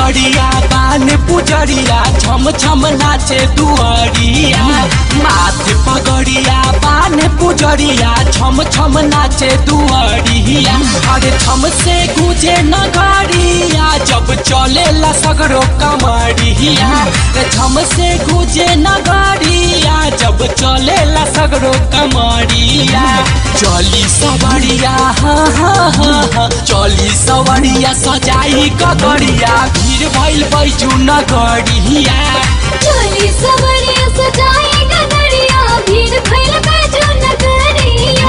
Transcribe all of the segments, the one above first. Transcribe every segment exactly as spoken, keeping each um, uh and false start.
पगड़िया बान पुजरिया छम छम नाचे दुआरिया। माथे पगड़िया बान पुजरिया छम छम नाचे दुआरिया। अरे छम से गुजे नगरिया जब चलेला सगरो कमरिया। छम से गुजे नगरिया जब चलेला सगरो कमरिया। चली सवरिया हाँ हाँ हाँ हाँ चली सवरिया सजाई कगड़िया भीड़ भइल बैजू नगरिया। चली सवरिया सजाई कगड़िया भीड़ भइल बैजू नगरिया।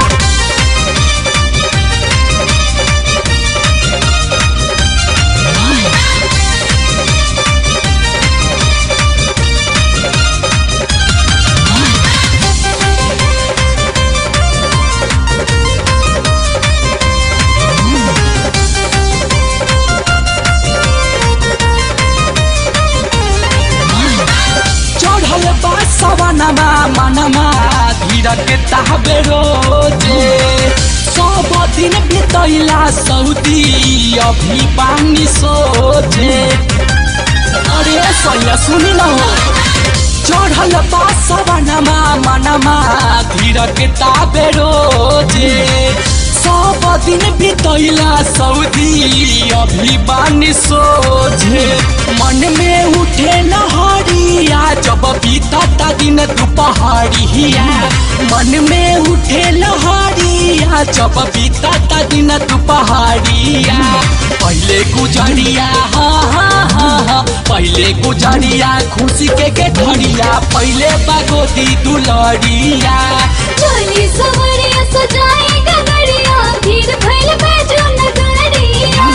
सवनमा मनमा धीरक ताहबे रोजे। सब दिन बितैला सऊदी अभी पानी सोचे। अरे सैया सुनी न हो चढ़ल बा सवनमा मनमा धीरक ताहबे रोजे। सब दिन बितैला सऊदी अभी पानी सोचे। मन में उठे लहरिया जब बीतता दिन दुपहरिया। मन में उठे लहरिया जब बीतता दिन दुपहरिया। पहले गुजरिया हाँ हाँ हाँ हाँ पहले गुजरिया खुशी के गेठरिया पहले बागोदी दुलरिया। चली सवरिया सजाई कगड़िया भीड़ भइल बैजू नगरिया।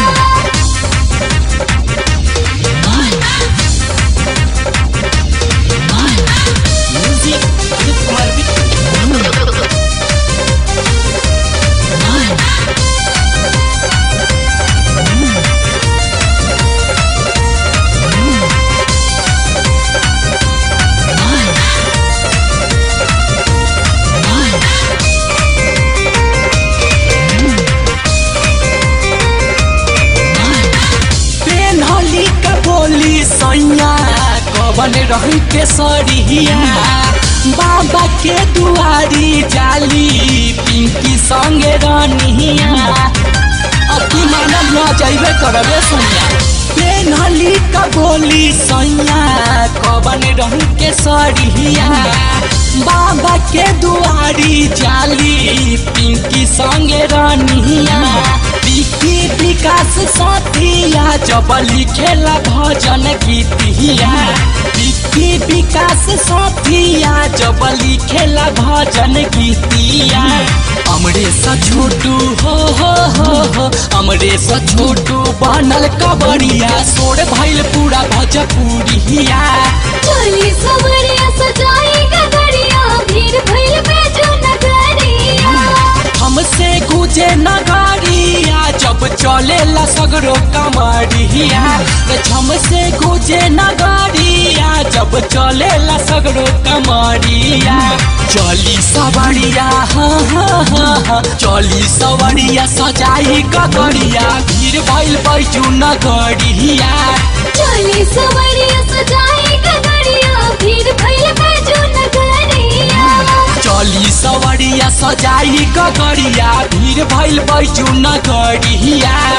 सैया कवन रही के सरिया। बाबा के दुआरी जाली पिंकी संगे रनिया। अति मानव न जाइबे करबे सैया। पेनहली का बोली सैया कवन रही के सरिया। बाबा के दुआरी जाली पिंकी संगे रनिया। पिंकी विकास साथिया जब लिखेला भजन गीतिया। पिंकी विकास साथिया जब लिखेला भजन गीतिया। अमरेश छोटू हो हो हो हो अमरेश छोटू बनल कबड़िया सोर भइल पूरा भोजपुरिया। चली सवरिया सजाई कगड़िया भीड़ भइल बैजू नगरिया। हमसे गुजे नगरिया जब चलेला सगरो कमरिया। छम से गुजे नगरिया जब चलेला सगरो कमरिया। चली सवरिया हाँ हाँ हाँ हाँ चली सवरिया सजाई कगड़िया भीड़ भइल बैजू नगरिया। चली सवरिया सजाई कगड़िया भीड़ भइल बैजू नगरिया। चली सवरिया सजाई कगड़िया भीड़ भइल बैजू नगरिया।